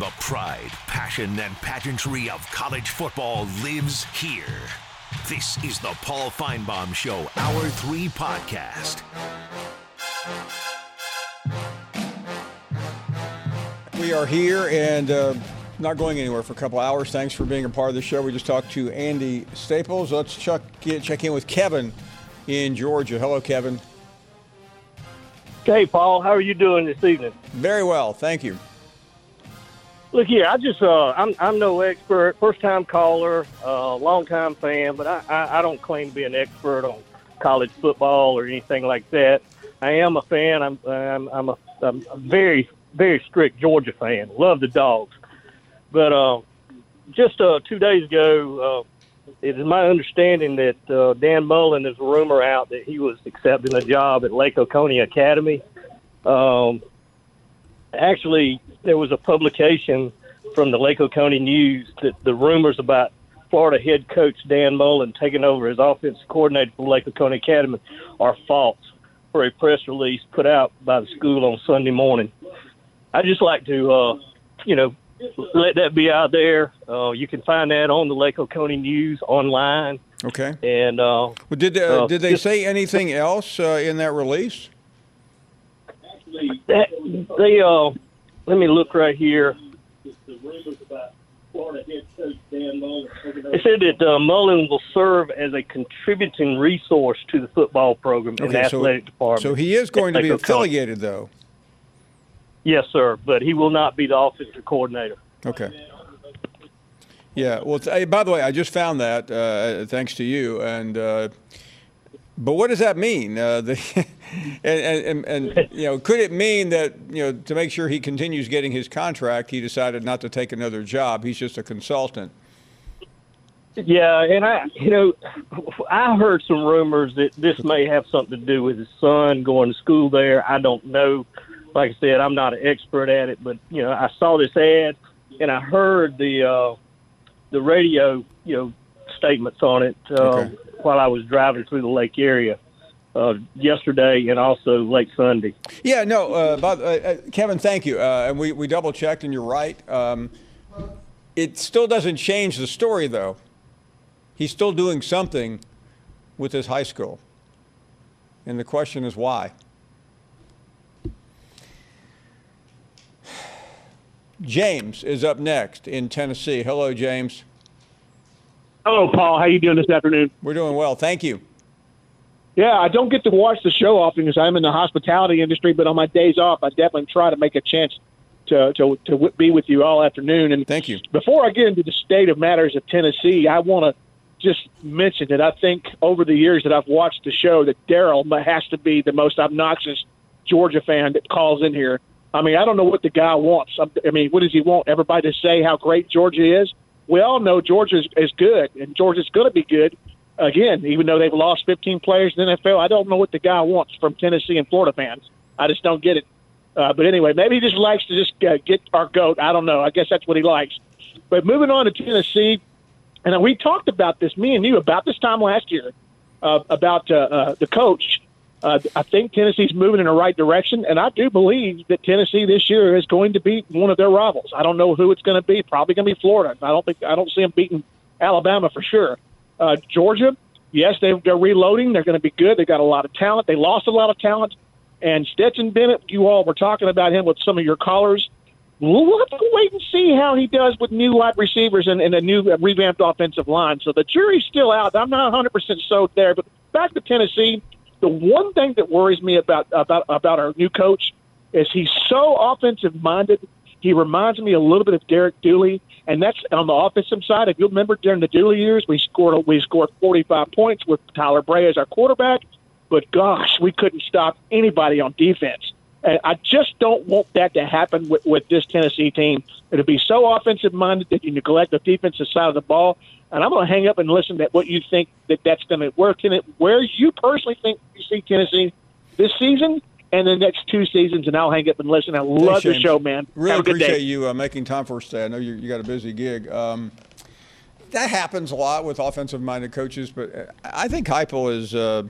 the pride, passion, and pageantry of college football lives here. This is the Paul Finebaum Show, Hour 3 podcast. We are here and not going anywhere for a couple hours. Thanks for being a part of the show. We just talked to Andy Staples. Let's check in with Kevin in Georgia. Hello, Kevin. Hey, Paul. How are you doing this evening? Very well, thank you. Look here, I'm no expert, first-time caller, long-time fan, but I don't claim to be an expert on college football or anything like that. I am a fan. I'm a very, very strict Georgia fan. Love the Dogs. But just 2 days ago, it is my understanding that Dan Mullen, there's a rumor out that he was accepting a job at Lake Oconee Academy. Actually, there was a publication from the Lake Oconee News that the rumors about Florida head coach Dan Mullen taking over as offensive coordinator for Lake Oconee Academy are false, for a press release put out by the school on Sunday morning. I'd just like to, let that be out there. You can find that on the Lake Oconee News online. Okay. And did they say anything else in that release? Let me look right here. The rumors about Florida head coach Dan Mullen. They said that Mullen will serve as a contributing resource to the football program in the athletic department. So he is going to be affiliated, though. Yes, sir, but he will not be the offensive coordinator. Okay. Yeah. Well, by the way, I just found that thanks to you. And but what does that mean? And could it mean that to make sure he continues getting his contract, he decided not to take another job? He's just a consultant. Yeah, and I heard some rumors that this may have something to do with his son going to school there. I don't know. Like I said, I'm not an expert at it, but I saw this ad and I heard the radio statements on it while I was driving through the lake area yesterday and also late Sunday. Yeah, no, Kevin, thank you. And we double checked, and you're right. It still doesn't change the story, though. He's still doing something with his high school, and the question is why. James is up next in Tennessee. Hello, James. Hello, Paul. How you doing this afternoon? We're doing well. Thank you. Yeah, I don't get to watch the show often because I'm in the hospitality industry, but on my days off, I definitely try to make a chance to be with you all afternoon. And thank you. Before I get into the state of matters of Tennessee, I want to just mention that I think over the years that I've watched the show that Daryl has to be the most obnoxious Georgia fan that calls in here. I mean, I don't know what the guy wants. I mean, what does he want? Everybody to say how great Georgia is? We all know Georgia is good, and Georgia's going to be good. Again, even though they've lost 15 players in the NFL, I don't know what the guy wants from Tennessee and Florida fans. I just don't get it. But anyway, maybe he just likes to just get our goat. I don't know. I guess that's what he likes. But moving on to Tennessee, and we talked about this, me and you, about this time last year, about the coach. I think Tennessee's moving in the right direction, and I do believe that Tennessee this year is going to beat one of their rivals. I don't know who it's going to be. Probably going to be Florida. I don't see them beating Alabama for sure. Georgia, yes, they're reloading. They're going to be good. They got a lot of talent. They lost a lot of talent. And Stetson Bennett, you all were talking about him with some of your callers. We'll have to wait and see how he does with new wide receivers and a new revamped offensive line. So the jury's still out. I'm not 100% sold there. But back to Tennessee. The one thing that worries me about our new coach is he's so offensive-minded. He reminds me a little bit of Derek Dooley, and that's on the offensive side. If you remember during the Dooley years, we scored 45 points with Tyler Bray as our quarterback, but gosh, we couldn't stop anybody on defense. And I just don't want that to happen with this Tennessee team. It'll be so offensive-minded that you neglect the defensive side of the ball. And I'm going to hang up and listen to what you think that's going to work in it, where you personally think you see Tennessee this season and the next 2 seasons, and I'll hang up and listen. I love the show, man. Really Have a good appreciate day. you making time for us today. I know you got a busy gig. That happens a lot with offensive-minded coaches, but I think Heupel is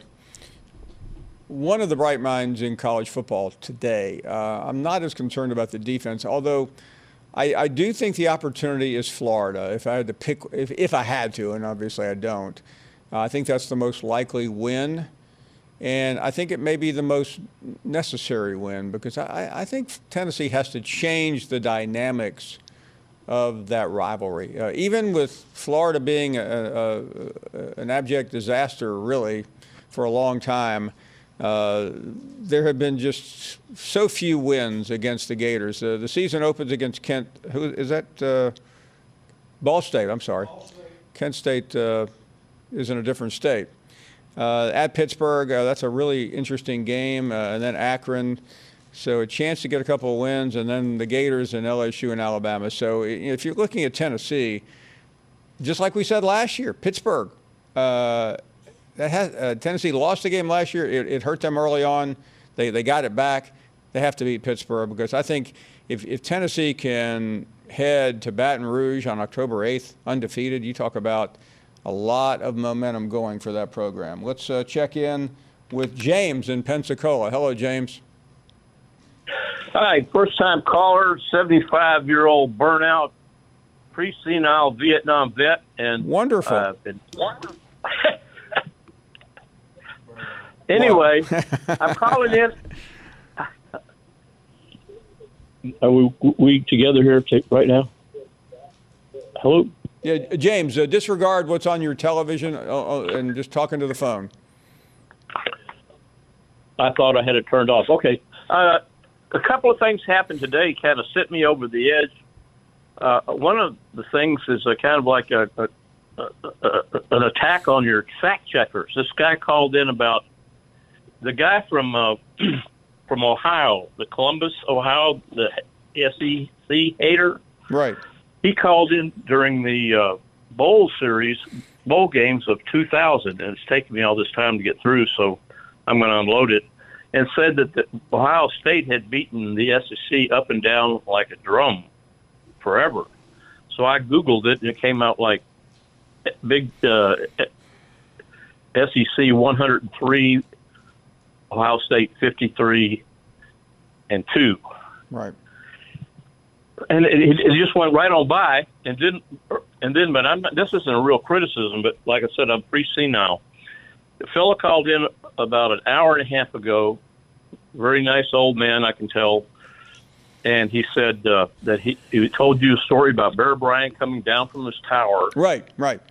one of the bright minds in college football today. I'm not as concerned about the defense, although I do think the opportunity is Florida. If I had to pick, if I had to, and obviously I don't, I think that's the most likely win. And I think it may be the most necessary win because I think Tennessee has to change the dynamics of that rivalry. Even with Florida being an abject disaster, really, for a long time, there have been just so few wins against the Gators. The season opens against Kent. Who is that? Ball State. I'm sorry. Kent State is in a different state. At Pittsburgh, that's a really interesting game, and then Akron. So a chance to get a couple of wins, and then the Gators and LSU and Alabama. So if you're looking at Tennessee, just like we said last year, Pittsburgh, Tennessee lost the game last year. It hurt them early on. They got it back. They have to beat Pittsburgh because I think if Tennessee can head to Baton Rouge on October 8th undefeated, you talk about a lot of momentum going for that program. Let's check in with James in Pensacola. Hello, James. Hi, first-time caller, 75-year-old burnout, pre-senile Vietnam vet, and wonderful. Anyway, I'm calling in. Are we together here right now? Hello? Yeah, James, disregard what's on your television and just talking to the phone. I thought I had it turned off. Okay. A couple of things happened today kind of sent me over the edge. One of the things is kind of like an attack on your fact checkers. This guy called in about the guy from Ohio, the Columbus, Ohio, the SEC hater. Right. He called in during the bowl games of 2000, and it's taken me all this time to get through, so I'm going to unload it, and said that Ohio State had beaten the SEC up and down like a drum forever. So I Googled it, and it came out like big SEC 103, Ohio State 53-2. Right. And it just went right on by, and then, but this isn't a real criticism, but like I said, I'm pre-senile. The fellow called in about an hour and a half ago, very nice old man, I can tell, and he said that he told you a story about Bear Bryant coming down from his tower. Right.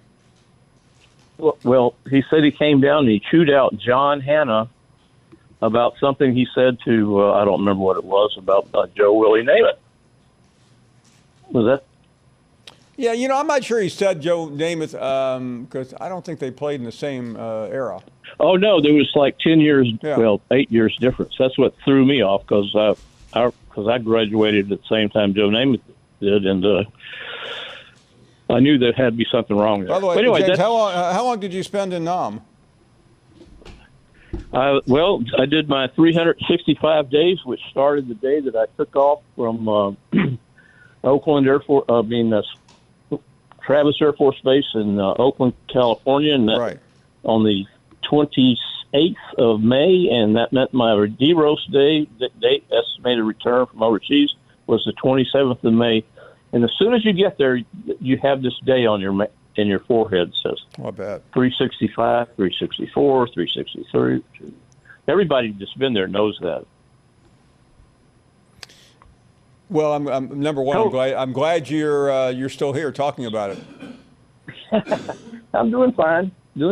Well, he said he came down and he chewed out John Hannah about something he said to, I don't remember what it was, about Joe Willie Namath. Was that? Yeah, I'm not sure he said Joe Namath because I don't think they played in the same era. Oh, no, there was like 10 years, 8 years difference. That's what threw me off because I graduated at the same time Joe Namath did, and I knew there had to be something wrong there. By the way, anyway, James, how long did you spend in Nam? Well, I did my 365 days, which started the day that I took off from Oakland Travis Air Force Base in Oakland, California, and right. On the 28th of May, and that meant my DEROS day, the date estimated return from overseas, was the 27th of May. And as soon as you get there, you have this day on your forehead. It says I bet 365, 364, 363. Everybody that's been there knows that. Well, I'm number one. I'm glad you're still here talking about it. I'm doing fine.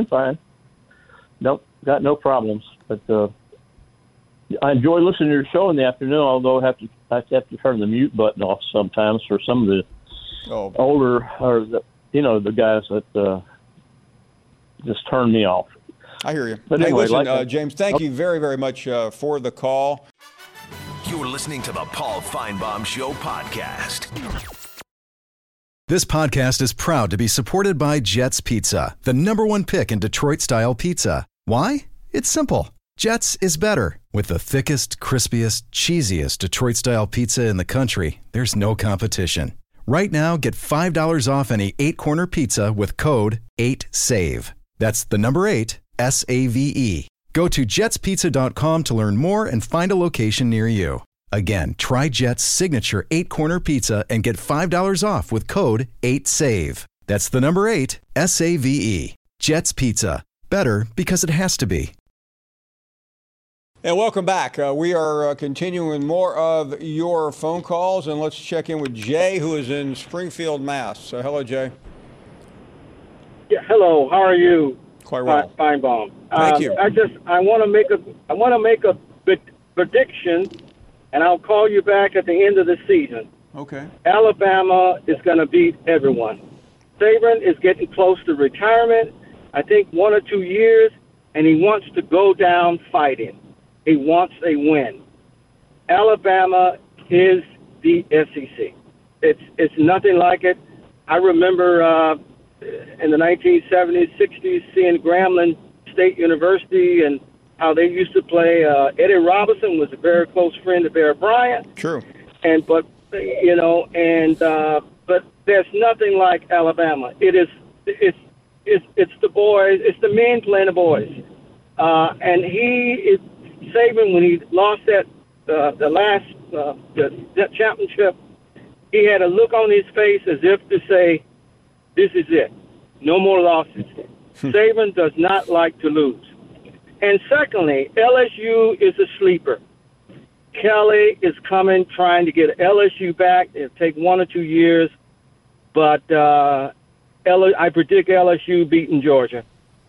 Nope, got no problems. But I enjoy listening to your show in the afternoon. Although I have to turn the mute button off sometimes for some of the older or the guys that just turn me off. I hear you. But anyway, listen, James, thank you very, very much for the call. You're listening to the Paul Feinbaum Show podcast. This podcast is proud to be supported by Jets Pizza, the #1 pick in Detroit-style pizza. Why? It's simple. Jets is better. With the thickest, crispiest, cheesiest Detroit-style pizza in the country, there's no competition. Right now, get $5 off any 8-corner pizza with code 8SAVE. That's the number 8, SAVE. Go to jetspizza.com to learn more and find a location near you. Again, try Jet's signature 8-corner pizza and get $5 off with code 8SAVE. That's the number 8, SAVE. Jet's Pizza. Better because it has to be. And welcome back. We are continuing more of your phone calls, and let's check in with Jay, who is in Springfield, Mass. Hello, Jay. Yeah, hello. How are you? Quite well. Feinbaum. Thank you. I want to make a prediction, and I'll call you back at the end of the season. Okay. Alabama is going to beat everyone. Saban is getting close to retirement. I think 1 or 2 years, and he wants to go down fighting. He wants a win. Alabama is the SEC. It's nothing like it. I remember in the 1970s, 60s, seeing Grambling State University and how they used to play. Eddie Robinson was a very close friend of Bear Bryant. True. But there's nothing like Alabama. It's the boys. It's the men playing the boys. And he is Saban, when he lost that championship, he had a look on his face as if to say, "This is it. No more losses." Saban does not like to lose. And secondly, LSU is a sleeper. Kelly is coming, trying to get LSU back. It'll take 1 or 2 years, but I predict LSU beating Georgia.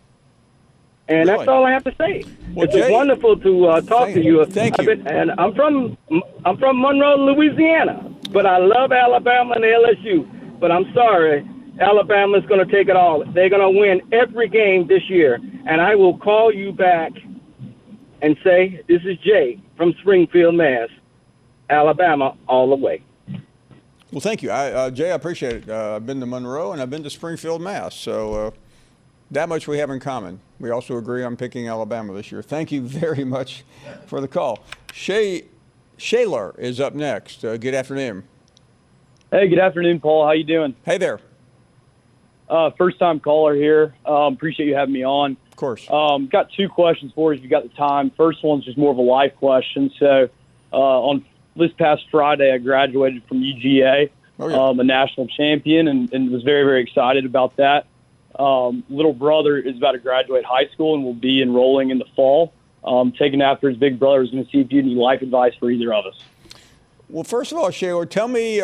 And Really? that's all I have to say. Well, it's Jay, wonderful to talk to you. Thank you. And I'm from Monroe, Louisiana, but I love Alabama and LSU. But I'm sorry, Alabama's going to take it all. They're going to win every game this year, and I will call you back and say, "This is Jay from Springfield, Mass. Alabama all the way." Well, thank you. Jay, I appreciate it. I've been to Monroe and I've been to Springfield, Mass. So that much we have in common. We also agree on picking Alabama this year. Thank you very much for the call. Shaler is up next. Good afternoon. Hey, good afternoon, Paul. How you doing? Hey there. First-time caller here. Appreciate you having me on. Of course. Got 2 questions for you if you got the time. First one's just more of a life question. So on this past Friday, I graduated from UGA, a national champion, and was very, very excited about that. Little brother is about to graduate high school and will be enrolling in the fall. Taking after his big brother. Is going to see if you need life advice for either of us. Well, first of all, Shaler, tell me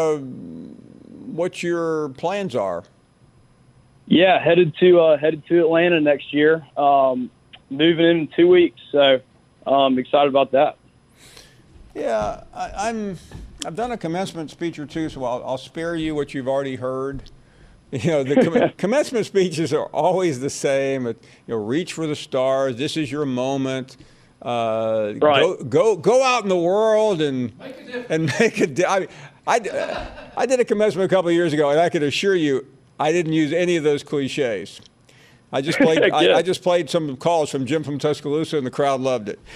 what your plans are. Yeah, headed to Atlanta next year. Moving in 2 weeks, so I'm excited about that. Yeah, I've done a commencement speech or two, so I'll spare you what you've already heard. You know, the commencement speeches are always the same. Reach for the stars. This is your moment. Right. Go out in the world and make a difference. I did a commencement a couple of years ago, and I can assure you, I didn't use any of those cliches. I just played. I just played some calls from Jim from Tuscaloosa, and the crowd loved it.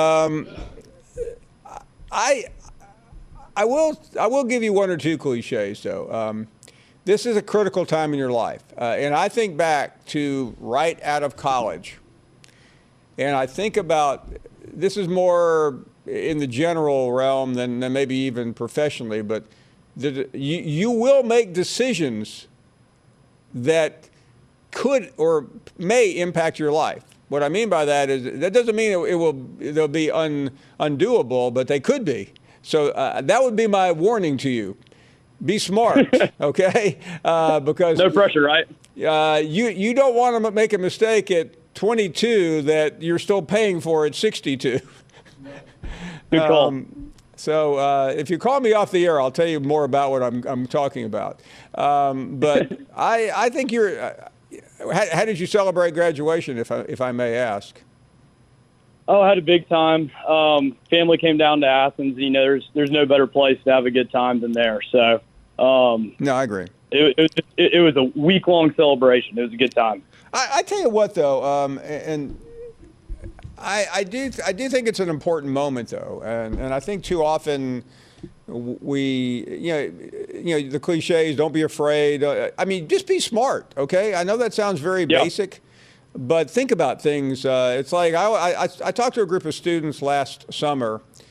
I will give you 1 or 2 cliches though. This is a critical time in your life, and I think back to right out of college, and I think about this is more in the general realm than maybe even professionally, but you will make decisions that could or may impact your life. What I mean by that is that doesn't mean they'll be undoable, but they could be. So that would be my warning to you. Be smart, okay? Because no pressure, right? You don't want to make a mistake at 22 that you're still paying for at 62. Good call. So if you call me off the air, I'll tell you more about what I'm talking about. But I think you're. How did you celebrate graduation, if I may ask? Oh, I had a big time. Family came down to Athens. You know, there's no better place to have a good time than there. So. No, I agree. It was a week-long celebration. It was a good time. I tell you what, though, and I do think it's an important moment, though, and I think too often we, the cliches, don't be afraid. I mean, just be smart, okay? I know that sounds very basic, but think about things. It's like I talked to a group of students last summer,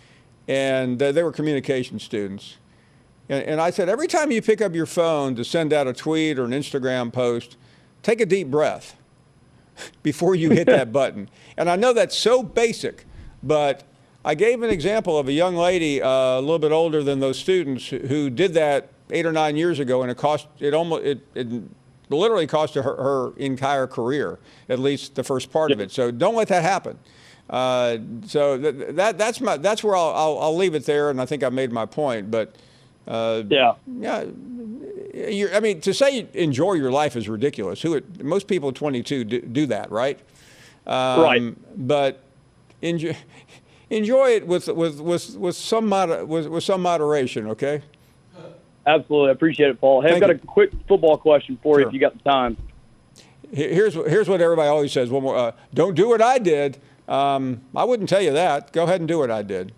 and they were communication students. And I said, every time you pick up your phone to send out a tweet or an Instagram post, take a deep breath before you hit that button. And I know that's so basic, but I gave an example of a young lady a little bit older than those students who did that 8 or 9 years ago, and it literally cost her entire career, at least the first part of it. So don't let that happen. So that's where I'll leave it there, and I think I made my point. But yeah. I mean, to say enjoy your life is ridiculous. Most people at 22 do that, right? Right. But enjoy it with some moderation, okay? Absolutely, I appreciate it, Paul. Hey, I've got a quick football question for you if you got the time. Here's what everybody always says. One more. Don't do what I did. I wouldn't tell you that. Go ahead and do what I did.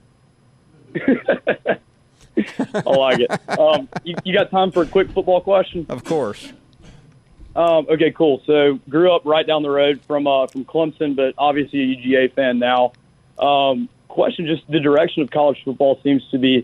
I like it. You got time for a quick football question? Of course. Okay, cool. So grew up right down the road from Clemson, but obviously a UGA fan now. Question: just the direction of college football seems to be,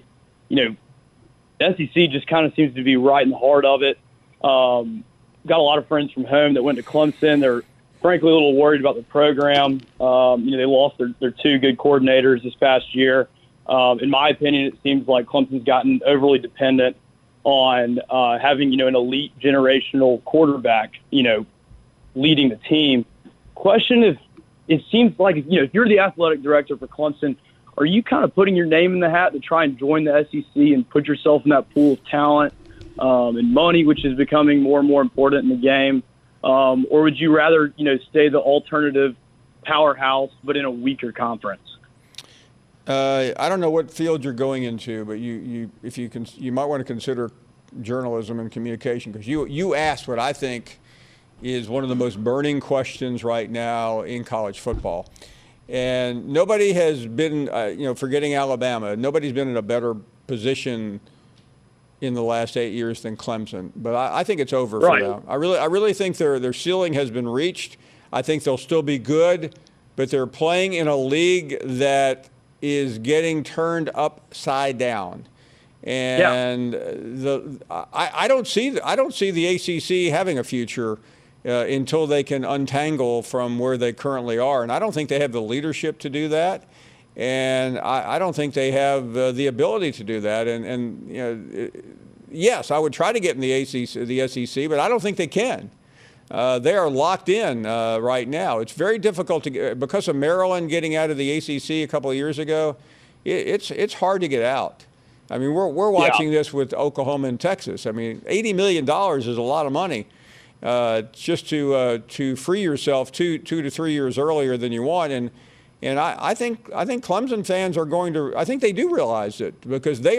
SEC just kind of seems to be right in the heart of it. Got a lot of friends from home that went to Clemson. They're frankly a little worried about the program. They lost their two good coordinators this past year. In my opinion, it seems like Clemson's gotten overly dependent on having, an elite generational quarterback, leading the team. Question if it seems like, if you're the athletic director for Clemson, are you kind of putting your name in the hat to try and join the SEC and put yourself in that pool of talent and money, which is becoming more and more important in the game? Or would you rather, stay the alternative powerhouse but in a weaker conference? I don't know what field you're going into, but you might want to consider journalism and communication, because you asked what I think is one of the most burning questions right now in college football. And nobody has been, forgetting Alabama, nobody's been in a better position in the last 8 years than Clemson. But I think it's over for them. I really think their ceiling has been reached. I think they'll still be good, but they're playing in a league that is getting turned upside down. And I don't see the ACC having a future until they can untangle from where they currently are. And I don't think they have the leadership to do that. And I don't think they have the ability to do that. Yes, I would try to get in the SEC, but I don't think they can. They are locked in right now. It's very difficult to get, because of Maryland getting out of the ACC a couple of years ago. It's hard to get out. I mean, we're watching this with Oklahoma and Texas. I mean, $80 million is a lot of money just to free yourself 2 to 3 years earlier than you want. And I think Clemson fans are going to. I think they do realize it, because they're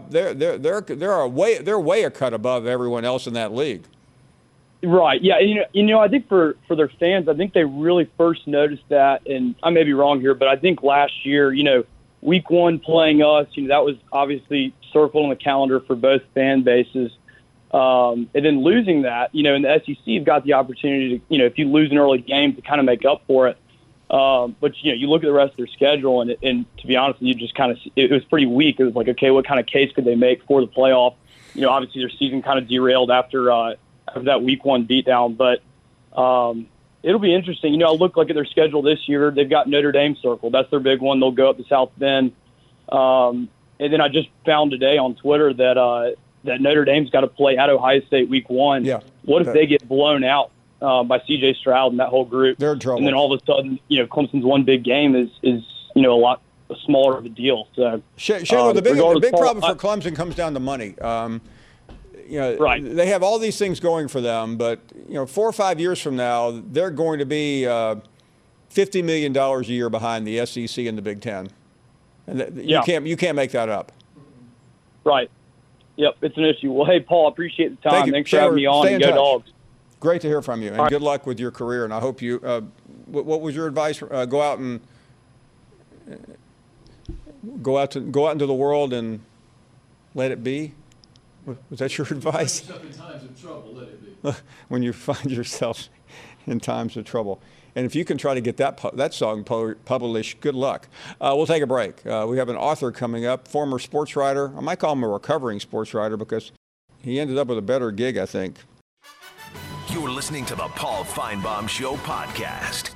way a cut above everyone else in that league. Right. Yeah. I think for their fans, I think they really first noticed that, and I may be wrong here, but I think last year, week one playing us, that was obviously circled on the calendar for both fan bases. And then losing that, in the SEC, you've got the opportunity to, if you lose an early game, to kind of make up for it. But you look at the rest of their schedule, and to be honest, you just kind of, it was pretty weak. It was like, okay, what kind of case could they make for the playoff? Obviously their season kind of derailed after that week one beatdown, but it'll be interesting. I look at their schedule this year. They've got Notre Dame circled. That's their big one. They'll go up to South Bend. And then I just found today on Twitter that Notre Dame's got to play at Ohio State week one. Yeah. What if they get blown out by C.J. Stroud and that whole group? They're in trouble. And then all of a sudden, Clemson's one big game is a lot smaller of a deal. So, Shane, the big problem for Clemson comes down to money. Right. They have all these things going for them, but 4 or 5 years from now, they're going to be $50 million a year behind the SEC and the Big Ten, and you can't make that up. Right. Yep, it's an issue. Well, hey, Paul, appreciate the time. Thanks for having me on. And go Dogs. Great to hear from you, and good luck with your career. And I hope you. What was your advice? Go out into the world and let it be. Was that your advice? Find yourself in times of trouble, let it be. When you find yourself in times of trouble. And if you can try to get that song published, good luck. We'll take a break. We have an author coming up, former sports writer. I might call him a recovering sports writer because he ended up with a better gig, I think. You're listening to the Paul Feinbaum Show podcast.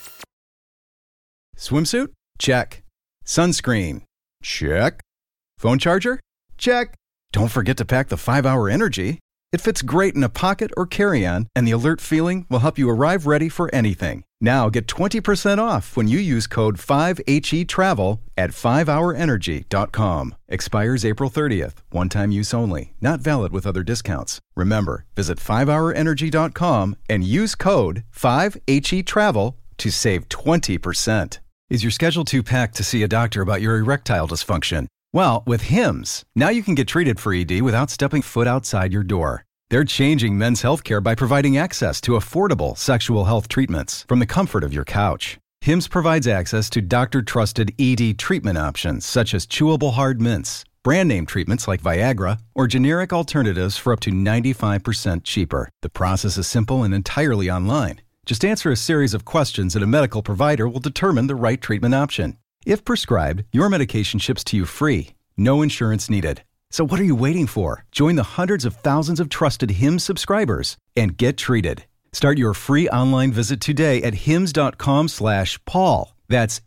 Swimsuit? Check. Sunscreen? Check. Phone charger? Check. Don't forget to pack the 5-Hour Energy. It fits great in a pocket or carry-on, and the alert feeling will help you arrive ready for anything. Now get 20% off when you use code 5HETRAVEL at 5hourenergy.com. Expires April 30th. One-time use only. Not valid with other discounts. Remember, visit 5hourenergy.com and use code 5HETRAVEL to save 20%. Is your schedule too packed to see a doctor about your erectile dysfunction? Well, with Hims, now you can get treated for ED without stepping foot outside your door. They're changing men's healthcare by providing access to affordable sexual health treatments from the comfort of your couch. Hims provides access to doctor-trusted ED treatment options such as chewable hard mints, brand name treatments like Viagra, or generic alternatives for up to 95% cheaper. The process is simple and entirely online. Just answer a series of questions and a medical provider will determine the right treatment option. If prescribed, your medication ships to you free. No insurance needed. So what are you waiting for? Join the hundreds of thousands of trusted Hims subscribers and get treated. Start your free online visit today at hims.com/Paul. That's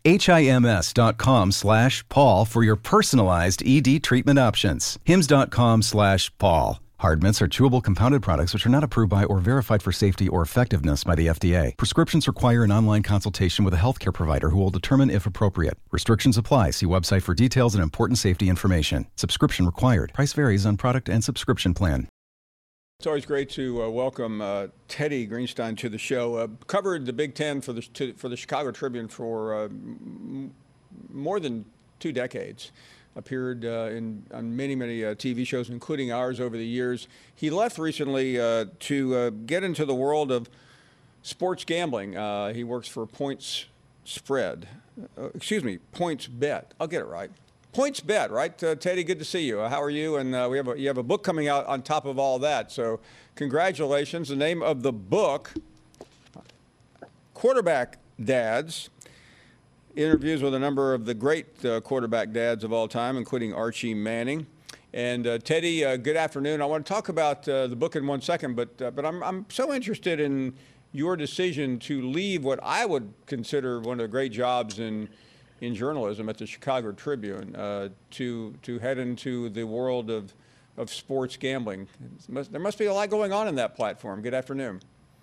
HIMS.com/Paul for your personalized ED treatment options. hims.com/Paul. Hard mints are chewable compounded products which are not approved by or verified for safety or effectiveness by the FDA. Prescriptions require an online consultation with a healthcare provider who will determine if appropriate. Restrictions apply. See website for details and important safety information. Subscription required. Price varies on product and subscription plan. It's always great to welcome Teddy Greenstein to the show. Covered the Big Ten for the Chicago Tribune for more than 2 decades. Appeared on many TV shows, including ours, over the years. He left recently to get into the world of sports gambling. He works for Points Bet. I'll get it right. Points Bet, right? Teddy, good to see you. How are you? And you have a book coming out on top of all that. So congratulations. The name of the book, Quarterback Dads. Interviews with a number of the great quarterback dads of all time, including Archie Manning. And Teddy, good afternoon. I want to talk about the book in 1 second, but I'm so interested in your decision to leave what I would consider one of the great jobs in journalism at the Chicago Tribune to head into the world of sports gambling. There must be a lot going on in that platform. Good afternoon.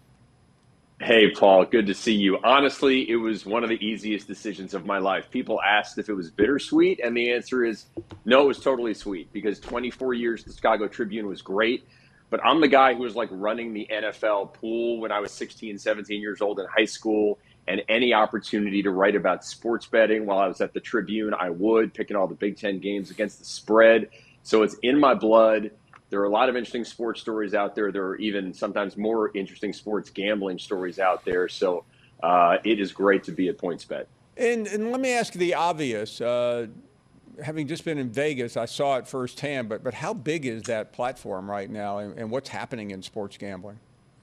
Hey, Paul, good to see you. Honestly, it was one of the easiest decisions of my life. People asked if it was bittersweet, and the answer is no, it was totally sweet because 24 years the Chicago Tribune was great. But I'm the guy who was like running the NFL pool when I was 16, 17 years old in high school, and any opportunity to write about sports betting while I was at the Tribune, I would, picking all the Big Ten games against the spread. So it's in my blood. There are a lot of interesting sports stories out there. There are even sometimes more interesting sports gambling stories out there. So it is great to be at PointsBet. And let me ask you the obvious. Having just been in Vegas, I saw it firsthand. But how big is that platform right now, and what's happening in sports gambling?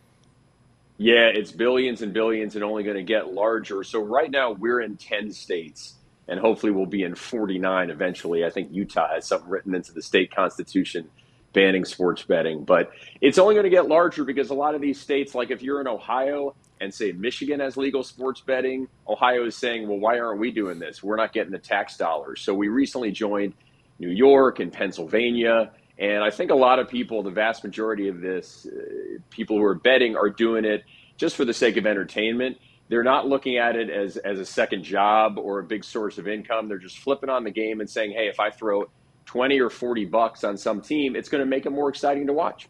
Yeah, it's billions and billions and only going to get larger. So right now we're in 10 states, and hopefully we'll be in 49 eventually. I think Utah has something written into the state constitution banning sports betting, but it's only going to get larger because a lot of these states, like if you're in Ohio and say Michigan has legal sports betting, Ohio is saying, well, why aren't we doing this? We're not getting the tax dollars. So we recently joined New York and Pennsylvania. And I think a lot of people, the vast majority of this, people who are betting are doing it just for the sake of entertainment. They're not looking at it as a second job or a big source of income. They're just flipping on the game and saying, hey, if I throw 20 or 40 bucks on some team, it's going to make it more exciting to watch.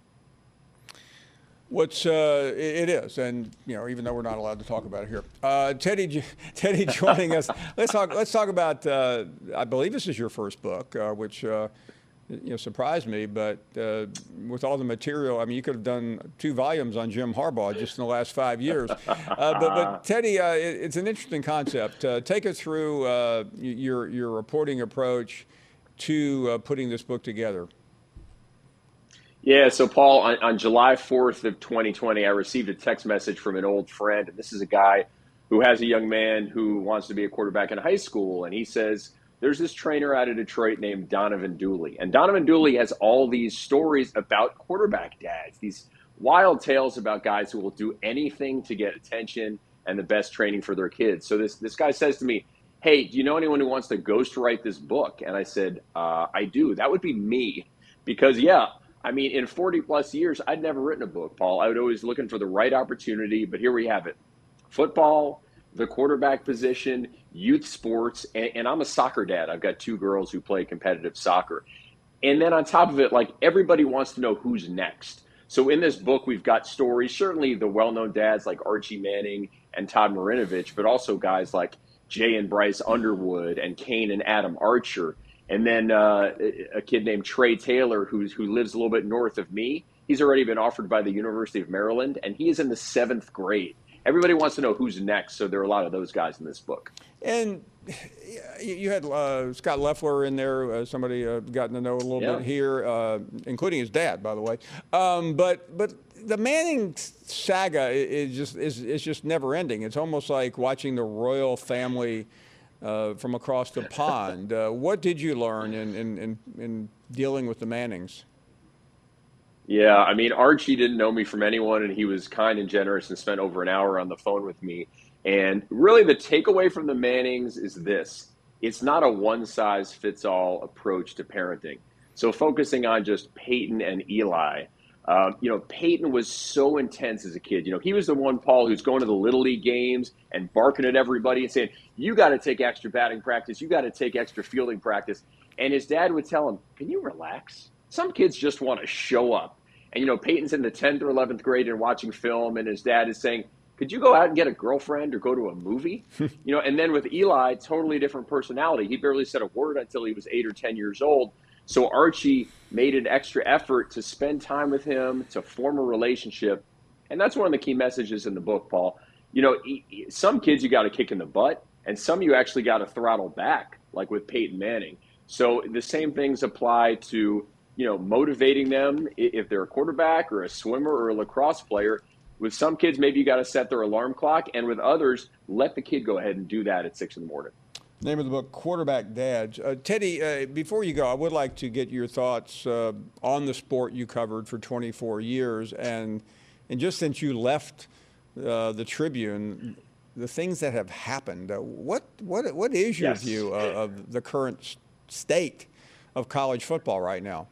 It is, and even though we're not allowed to talk about it here, Teddy joining us. Let's talk about. I believe this is your first book, which surprised me. But with all the material, I mean, you could have done 2 volumes on Jim Harbaugh just in the last 5 years. But Teddy, it's an interesting concept. Take us through your reporting approach to putting this book together. Yeah, so Paul, on July 4th of 2020, I received a text message from an old friend, and this is a guy who has a young man who wants to be a quarterback in high school, and he says, there's this trainer out of Detroit named Donovan Dooley, and Donovan Dooley has all these stories about quarterback dads, these wild tales about guys who will do anything to get attention and the best training for their kids. So this guy says to me, hey, do you know anyone who wants to ghostwrite this book? And I said, I do. That would be me, because, yeah, I mean, in 40 plus years, I'd never written a book, Paul. I was always looking for the right opportunity, but here we have it. Football, the quarterback position, youth sports, and I'm a soccer dad. I've got 2 girls who play competitive soccer. And then on top of it, like, everybody wants to know who's next. So in this book, we've got stories, certainly the well-known dads like Archie Manning and Todd Marinovich, but also guys like Jay and Bryce Underwood and Kane and Adam Archer. And then a kid named Trey Taylor, who lives a little bit north of me. He's already been offered by the University of Maryland, and he is in the 7th grade. Everybody wants to know who's next, so there are a lot of those guys in this book. And you had Scott Loeffler in there, somebody gotten to know a little bit here, including his dad, by the way. But the Manning saga is just never ending. It's almost like watching the royal family from across the pond. What did you learn in dealing with the Mannings? Yeah, I mean, Archie didn't know me from anyone, and he was kind and generous and spent over an hour on the phone with me. And really the takeaway from the Mannings is this. It's not a one-size-fits-all approach to parenting. So focusing on just Peyton and Eli, Peyton was so intense as a kid. He was the one, Paul, who's going to the Little League games and barking at everybody and saying, you got to take extra batting practice. You got to take extra fielding practice. And his dad would tell him, can you relax? Some kids just want to show up. And, Peyton's in the 10th or 11th grade and watching film, and his dad is saying, could you go out and get a girlfriend or go to a movie? And then with Eli, totally different personality. He barely said a word until he was 8 or 10 years old. So Archie made an extra effort to spend time with him, to form a relationship. And that's one of the key messages in the book, Paul. Some kids you got to kick in the butt, and some you actually got to throttle back, like with Peyton Manning. So the same things apply to, motivating them if they're a quarterback or a swimmer or a lacrosse player. With some kids, maybe you got to set their alarm clock. And with others, let the kid go ahead and do that at 6 in the morning. Name of the book, Quarterback Dads. Teddy, before you go, I would like to get your thoughts on the sport you covered for 24 years. And just since you left the Tribune, the things that have happened, what is your view of the current state of college football right now?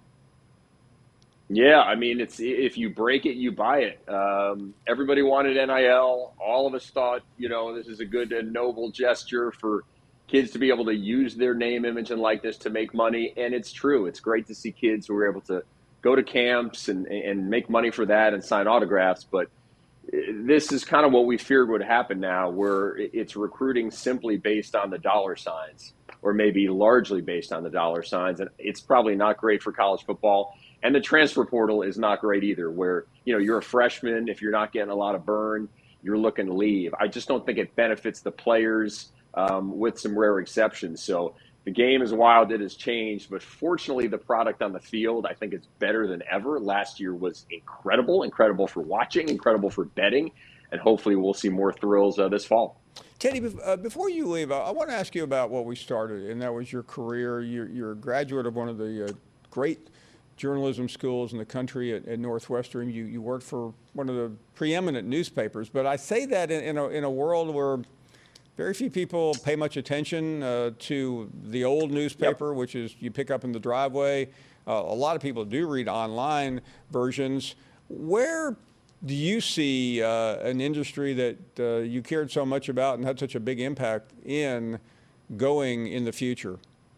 Yeah, I mean, it's if you break it, you buy it. Everybody wanted NIL. All of us thought, this is a good and noble gesture for kids to be able to use their name, image, and likeness to make money. And it's true. It's great to see kids who are able to go to camps and make money for that and sign autographs. But this is kind of what we feared would happen now, where it's recruiting simply based on the dollar signs, or maybe largely based on the dollar signs. And it's probably not great for college football. And the transfer portal is not great either, where, you're a freshman. If you're not getting a lot of burn, you're looking to leave. I just don't think it benefits the players, with some rare exceptions. So the game is wild. It has changed. But fortunately, the product on the field, I think, is better than ever. Last year was incredible for watching, incredible for betting. And hopefully we'll see more thrills this fall. Teddy, before you leave, I want to ask you about what we started, and that was your career. You're a graduate of one of the great journalism schools in the country at Northwestern. You worked for one of the preeminent newspapers. But I say that in a world where very few people pay much attention to the old newspaper, which is you pick up in the driveway. A lot of people do read online versions. Where do you see an industry that you cared so much about and had such a big impact in going in the future?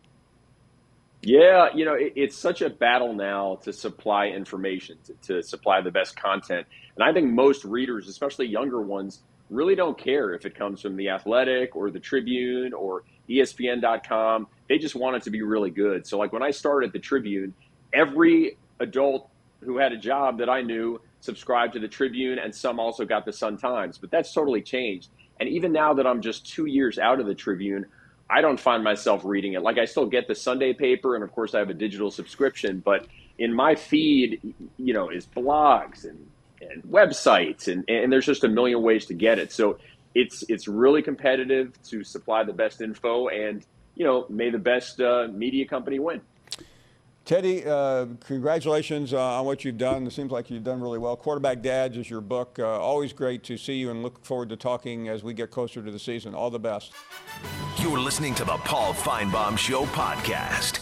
Yeah, it's such a battle now to supply information, to supply the best content. And I think most readers, especially younger ones, really don't care if it comes from The Athletic or The Tribune or ESPN.com. They just want it to be really good. So like when I started The Tribune, every adult who had a job that I knew subscribed to The Tribune, and some also got the Sun-Times. But that's totally changed. And even now that I'm just 2 years out of The Tribune, I don't find myself reading it. Like, I still get the Sunday paper, and of course I have a digital subscription, but in my feed, is blogs and websites, and there's just a million ways to get it. So it's really competitive to supply the best info, and may the best media company win. Teddy, congratulations on what you've done. It seems like you've done really well. Quarterback Dads is your book. Always great to see you, and look forward to talking as we get closer to the season. All the best. You're listening to the Paul Feinbaum Show podcast.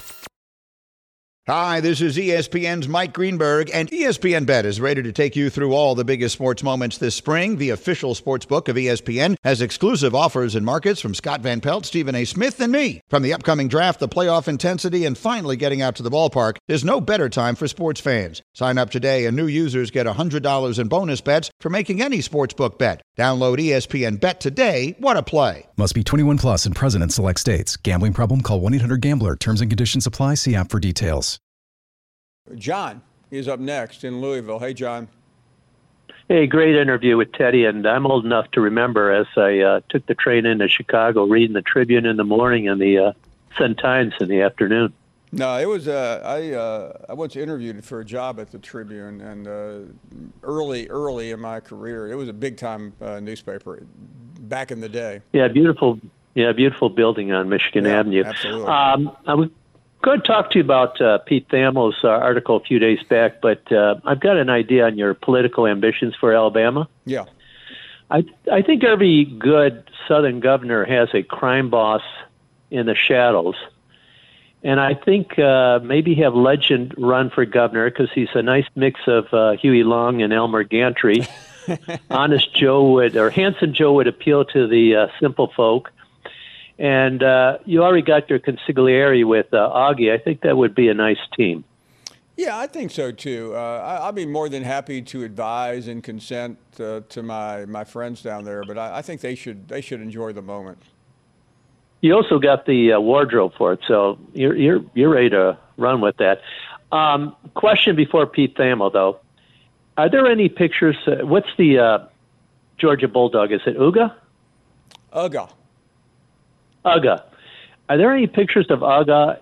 Hi, this is ESPN's Mike Greenberg, and ESPN Bet is ready to take you through all the biggest sports moments this spring. The official sports book of ESPN has exclusive offers and markets from Scott Van Pelt, Stephen A. Smith, and me. From the upcoming draft, the playoff intensity, and finally getting out to the ballpark, there's no better time for sports fans. Sign up today, and new users get $100 in bonus bets for making any sportsbook bet. Download ESPN Bet today. What a play. Must be 21 plus and present in select states. Gambling problem? Call 1-800-GAMBLER. Terms and conditions apply. See app for details. John is up next in Louisville. Hey, John. Hey, great interview with Teddy, and I'm old enough to remember as I took the train into Chicago, reading the Tribune in the morning and the Sun-Times in the afternoon. No, it was I once interviewed for a job at the Tribune, and early in my career, it was a big-time newspaper back in the day. Yeah, beautiful building on Michigan Avenue. Absolutely. I was going to talk to you about Pete Thamel's article a few days back, but I've got an idea on your political ambitions for Alabama. Yeah. I think every good Southern governor has a crime boss in the shadows. And I think maybe have Legend run for governor because he's a nice mix of Huey Long and Elmer Gantry. Honest Joe Handsome Joe would appeal to the simple folk. And you already got your consigliere with Augie. I think that would be a nice team. Yeah, I think so too. I'll be more than happy to advise and consent to my friends down there, but I think they should enjoy the moment. You also got the wardrobe for it, so you're ready to run with that. Question before Pete Thamel, though: are there any pictures? What's the Georgia Bulldog? Is it Uga? Uga. Uga. Are there any pictures of Uga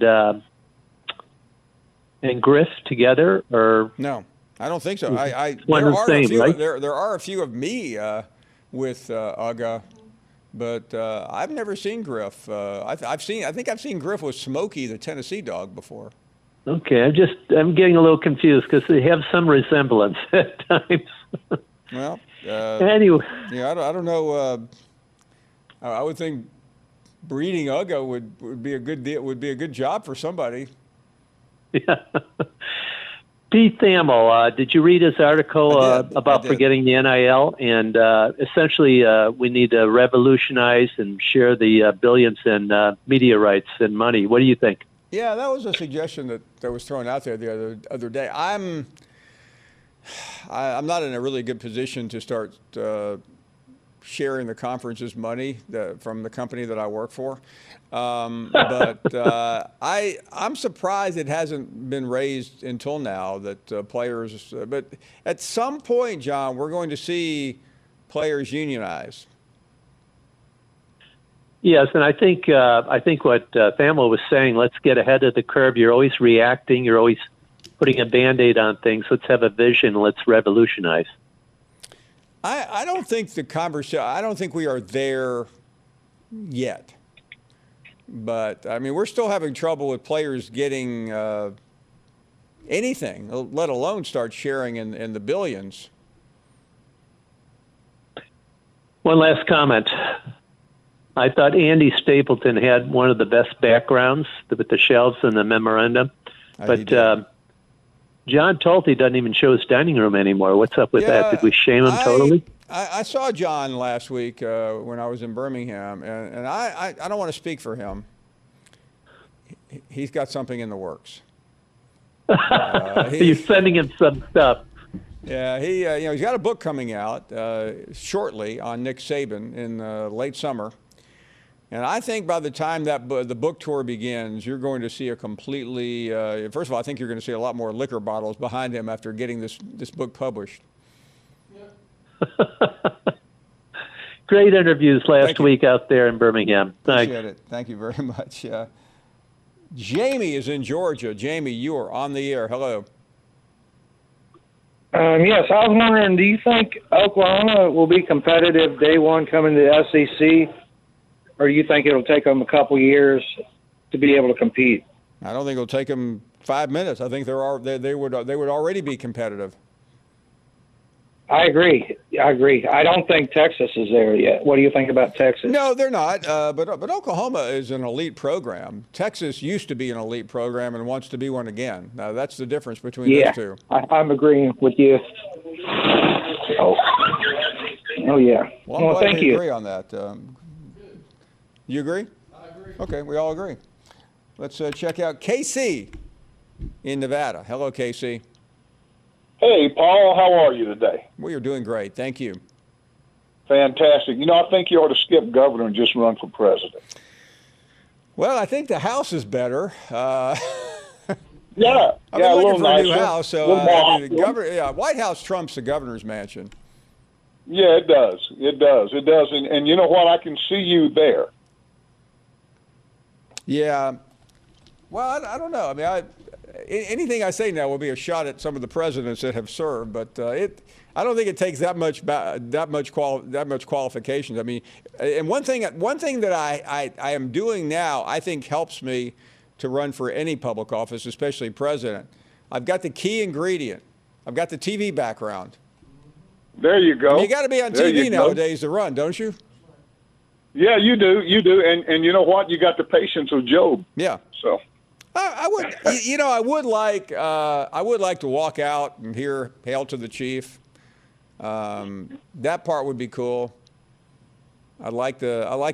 and Griff together, or no? I don't think so. There are a few of me with Uga, but I've never seen Griff. I think I've seen Griff with Smokey, the Tennessee dog, before. Okay, I'm getting a little confused because they have some resemblance at times. Well, anyway, yeah, I don't know. I would think breeding Uga would be a good deal. Would be a good job for somebody. Yeah. Pete Thamel, did you read his article about forgetting the NIL? And essentially, we need to revolutionize and share the billions in media rights and money. What do you think? Yeah, that was a suggestion that was thrown out there the other day. I'm not in a really good position to start sharing the conference's money from the company that I work for. But I'm surprised it hasn't been raised until now that players, but at some point, John, we're going to see players unionize. Yes, and I think what Thamel was saying, let's get ahead of the curve. You're always reacting. You're always putting a Band-Aid on things. Let's have a vision. Let's revolutionize. I don't think I don't think we are there yet. But, I mean, we're still having trouble with players getting anything, let alone start sharing in the billions. One last comment. I thought Andy Stapleton had one of the best backgrounds with the shelves and the memorandum. But John Tolte doesn't even show his dining room anymore. What's up with that? Did we shame him totally? I saw John last week when I was in Birmingham, and I don't want to speak for him. He's got something in the works. You're sending him some stuff. Yeah, he's got a book coming out shortly on Nick Saban in late summer. And I think by the time that the book tour begins, you're going to see a completely first of all, I think you're going to see a lot more liquor bottles behind him after getting this book published. Great interviews last week out there in Birmingham. Thanks. Appreciate it. Thank you very much. Jamie is in Georgia. Jamie, you are on the air. Hello. Yes, I was wondering, do you think Oklahoma will be competitive day one coming to the SEC, or do you think it'll take them a couple years to be able to compete? I don't think it'll take them 5 minutes. I think they would already be competitive. I agree. I don't think Texas is there yet. What do you think about Texas? No, they're not. But Oklahoma is an elite program. Texas used to be an elite program and wants to be one again. Now, that's the difference between those two. I'm agreeing with you. Oh yeah. Well, thank you. Agree on that. You agree? I agree. Okay, we all agree. Let's check out KC in Nevada. Hello, KC. Hey, Paul, how are you today? We are doing great. Thank you. Fantastic. I think you ought to skip governor and just run for president. Well, I think the House is better. Yeah. I've been looking for nicer, a new house. So the White House trumps the governor's mansion. Yeah, it does. It does. And you know what? I can see you there. Yeah. Well, I don't know. I mean, anything I say now will be a shot at some of the presidents that have served, but I don't think it takes that much qualifications. I mean, and one thing that I am doing now, I think helps me to run for any public office, especially president. I've got the key ingredient. I've got the TV background. There you go. I mean, you got to be on TV nowadays to run, don't you? Yeah, you do. And you know what? You got the patience of Job. Yeah. So. I would like to walk out and hear "Hail to the Chief." That part would be cool. I like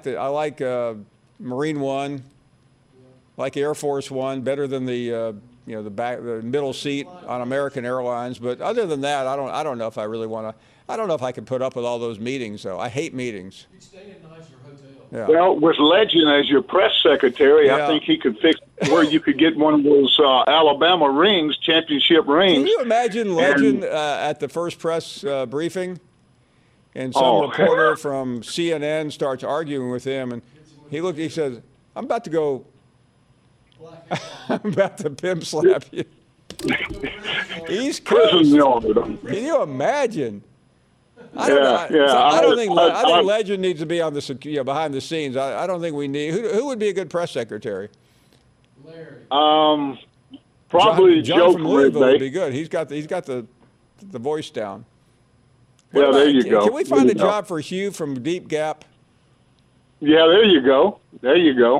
Marine One, like Air Force One, better than the middle seat on American Airlines. But other than that, I don't know if I really want to. I don't know if I can put up with all those meetings. Though I hate meetings. You'd stay in nicer hotels. Yeah. Well, with Legend as your press secretary, I think he could fix where you could get one of those Alabama rings, championship rings. Can you imagine Legend at the first press briefing, and some reporter from CNN starts arguing with him, and he says, "I'm about to go. I'm about to pimp slap you." East Coast. Can you imagine? I think Legend needs to be on the behind the scenes. I don't think we need. Who would be a good press secretary? Larry. Probably John from Louisville would be good. He's got the voice down. Yeah, there you go. Can we find a job for Hugh from Deep Gap? Yeah, there you go. I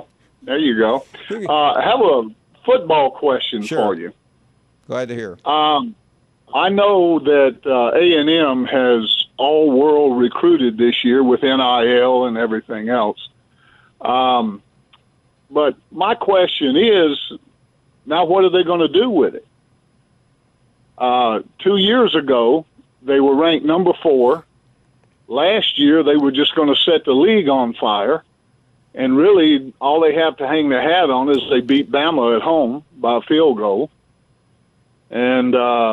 have a football question for you. Glad to hear. I know that A&M has all-world recruited this year with NIL and everything else. But my question is, now what are they going to do with it? 2 years ago, they were ranked number 4. Last year, they were just going to set the league on fire. And really, all they have to hang their hat on is they beat Bama at home by a field goal. And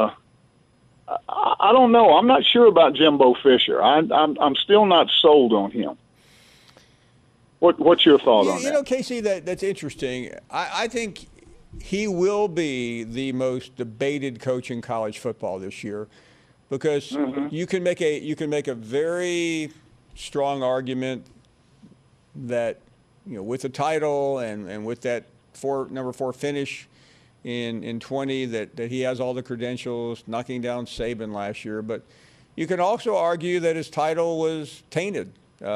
I don't know. I'm not sure about Jimbo Fisher. I'm still not sold on him. What's your thought on that? You know, Casey, that's interesting. I think he will be the most debated coach in college football this year, because you can make a very strong argument that, with the title and with that number 4 finish in 20, that he has all the credentials, knocking down Saban last year. But you can also argue that his title was tainted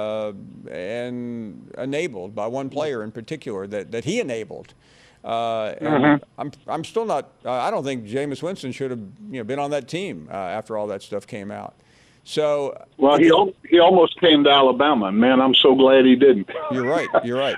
and enabled by one player in particular that he enabled. And I'm still not. I don't think Jameis Winston should have been on that team after all that stuff came out. So he almost came to Alabama, and man, I'm so glad he didn't. You're right.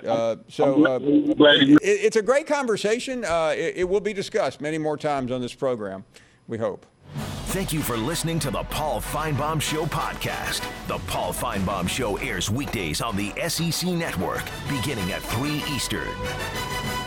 It's a great conversation. It will be discussed many more times on this program, we hope. Thank you for listening to the Paul Finebaum Show podcast. The Paul Finebaum Show airs weekdays on the SEC Network, beginning at 3 Eastern.